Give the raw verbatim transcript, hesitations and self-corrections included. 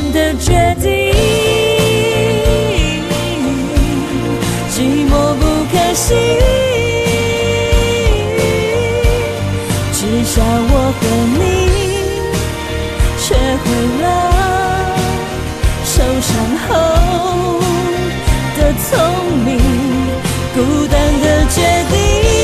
的决定，寂寞不可惜，至少我和你学会了受伤后的聪明，孤单的决定。